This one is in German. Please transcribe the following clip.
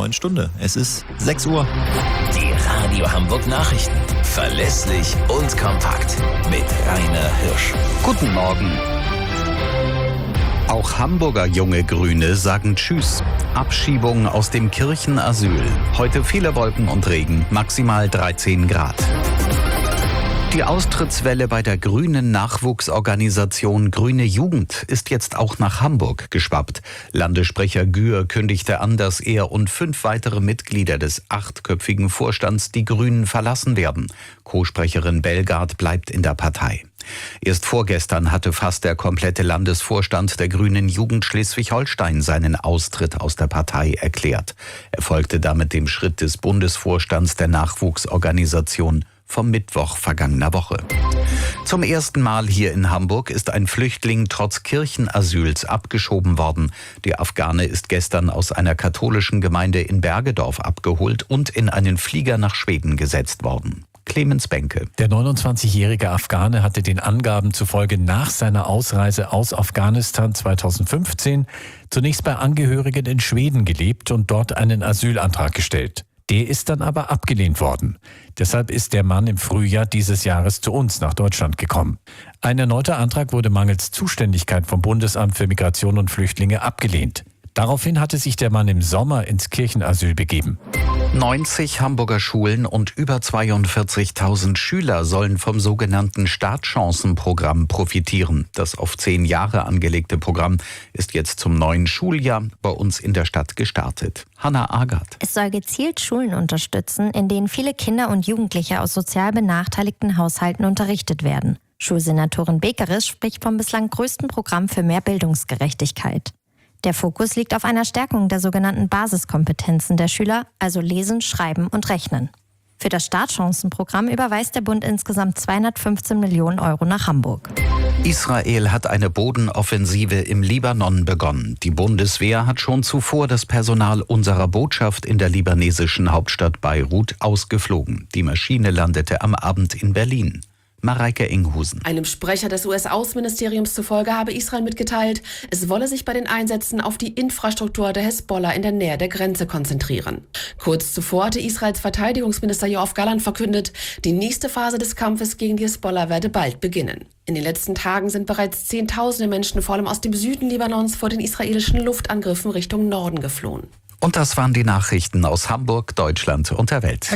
neuen Stunde. Es ist 6 Uhr. Die Radio Hamburg Nachrichten. Verlässlich und kompakt. Mit Rainer Hirsch. Guten Morgen. Auch Hamburger junge Grüne sagen Tschüss. Abschiebung aus dem Kirchenasyl. Heute viele Wolken und Regen, maximal 13 Grad. Die Austrittswelle bei der grünen Nachwuchsorganisation Grüne Jugend ist jetzt auch nach Hamburg geschwappt. Landessprecher Gühr kündigte an, dass er und 5 weitere Mitglieder des 8-köpfigen Vorstands die Grünen verlassen werden. Co-Sprecherin Bellgard bleibt in der Partei. Erst vorgestern hatte fast der komplette Landesvorstand der Grünen Jugend Schleswig-Holstein seinen Austritt aus der Partei erklärt. Er folgte damit dem Schritt des Bundesvorstands der Nachwuchsorganisation vom Mittwoch vergangener Woche. Zum ersten Mal hier in Hamburg ist ein Flüchtling trotz Kirchenasyls abgeschoben worden. Der Afghane ist gestern aus einer katholischen Gemeinde in Bergedorf abgeholt und in einen Flieger nach Schweden gesetzt worden. Clemens Benke. Der 29-jährige Afghane hatte den Angaben zufolge nach seiner Ausreise aus Afghanistan 2015 zunächst bei Angehörigen in Schweden gelebt und dort einen Asylantrag gestellt. Der ist dann aber abgelehnt worden. Deshalb ist der Mann im Frühjahr dieses Jahres zu uns nach Deutschland gekommen. Ein erneuter Antrag wurde mangels Zuständigkeit vom Bundesamt für Migration und Flüchtlinge abgelehnt. Daraufhin hatte sich der Mann im Sommer ins Kirchenasyl begeben. 90 Hamburger Schulen und über 42.000 Schüler sollen vom sogenannten Startchancenprogramm profitieren. Das auf 10 Jahre angelegte Programm ist jetzt zum neuen Schuljahr bei uns in der Stadt gestartet. Hanna Agert. Es soll gezielt Schulen unterstützen, in denen viele Kinder und Jugendliche aus sozial benachteiligten Haushalten unterrichtet werden. Schulsenatorin Bekeres spricht vom bislang größten Programm für mehr Bildungsgerechtigkeit. Der Fokus liegt auf einer Stärkung der sogenannten Basiskompetenzen der Schüler, also Lesen, Schreiben und Rechnen. Für das Startchancenprogramm überweist der Bund insgesamt 215 Millionen Euro nach Hamburg. Israel hat eine Bodenoffensive im Libanon begonnen. Die Bundeswehr hat schon zuvor das Personal unserer Botschaft in der libanesischen Hauptstadt Beirut ausgeflogen. Die Maschine landete am Abend in Berlin. Mareike Inghusen. Einem Sprecher des US-Außenministeriums zufolge habe Israel mitgeteilt, es wolle sich bei den Einsätzen auf die Infrastruktur der Hezbollah in der Nähe der Grenze konzentrieren. Kurz zuvor hatte Israels Verteidigungsminister Yoav Gallant verkündet, die nächste Phase des Kampfes gegen die Hezbollah werde bald beginnen. In den letzten Tagen sind bereits Zehntausende Menschen, vor allem aus dem Süden Libanons, vor den israelischen Luftangriffen Richtung Norden geflohen. Und das waren die Nachrichten aus Hamburg, Deutschland und der Welt.